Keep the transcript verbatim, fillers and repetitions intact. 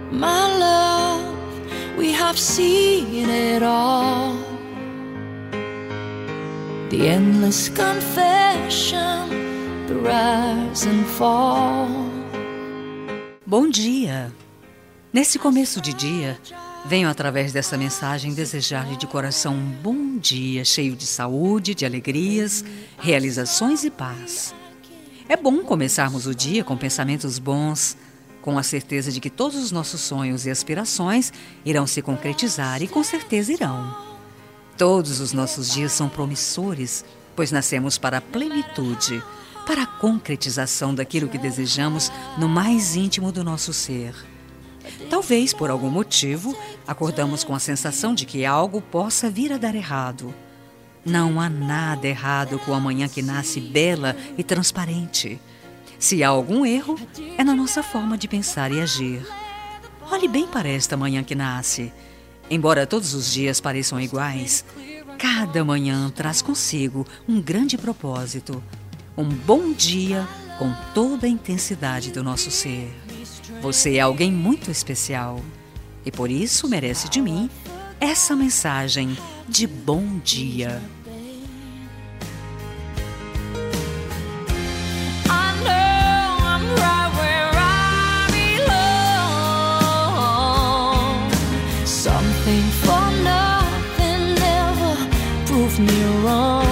My love, we have seen it all. The endless confession, the rise and fall. Bom dia! Nesse começo de dia, venho através dessa mensagem desejar-lhe de coração um bom dia, cheio de saúde, de alegrias, realizações e paz. É bom começarmos o dia com pensamentos bons, com a certeza de que todos os nossos sonhos e aspirações irão se concretizar e com certeza irão. Todos os nossos dias são promissores, pois nascemos para a plenitude, para a concretização daquilo que desejamos no mais íntimo do nosso ser. Talvez, por algum motivo, acordamos com a sensação de que algo possa vir a dar errado. Não há nada errado com a manhã que nasce bela e transparente. Se há algum erro, é na nossa forma de pensar e agir. Olhe bem para esta manhã que nasce. Embora todos os dias pareçam iguais, cada manhã traz consigo um grande propósito. Um bom dia com toda a intensidade do nosso ser. Você é alguém muito especial e por isso merece de mim essa mensagem de bom dia. Something for nothing ever proved me wrong.